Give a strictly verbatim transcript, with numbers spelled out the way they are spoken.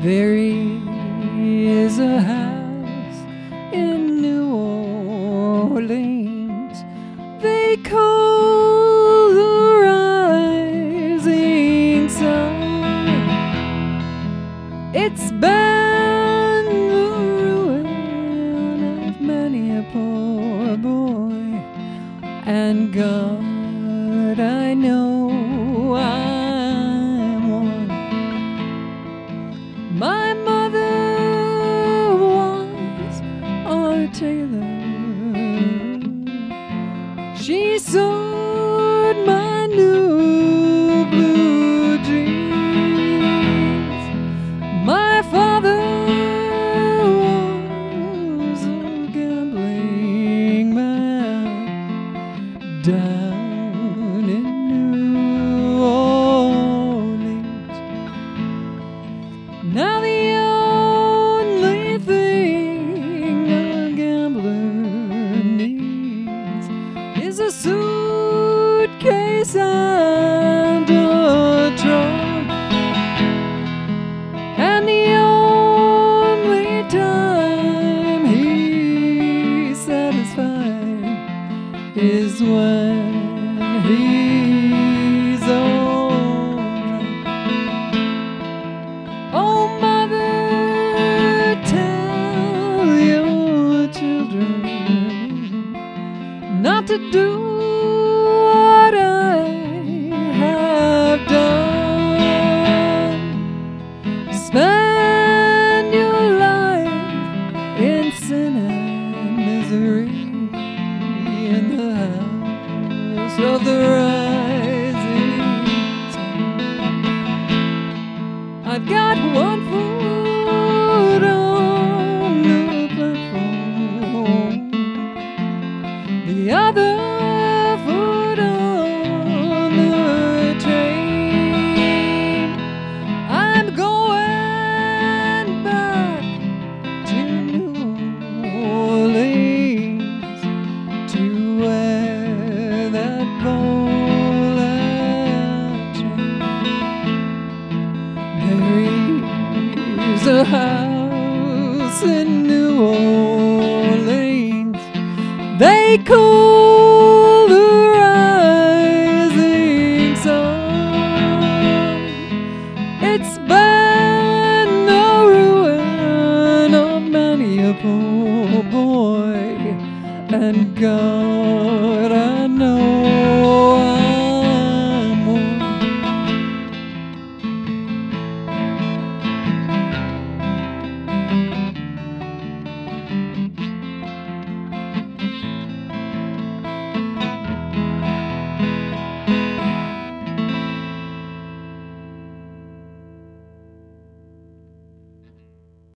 There is a house in New Orleans they call the Rising Sun. It's been the ruin of many a poor boy, and God, I know I'm one. My mother was a tailor. She sewed my new blue jeans. My father was a gambling man down in New Orleans. Now the only thing a gambler needs is a suitcase and a trunk, and the only time he's satisfied is when he's old. Oh, mother, tell your children not to do what I have done. Spend your life in sin and misery in the house of the rising sun. I've got one foot on the platform, the other foot on the train. I'm going back to New Orleans to wear that bowline chain. There is a house in New Orleans they call the Rising Sun. It's been the ruin of many a poor boy, and God, I know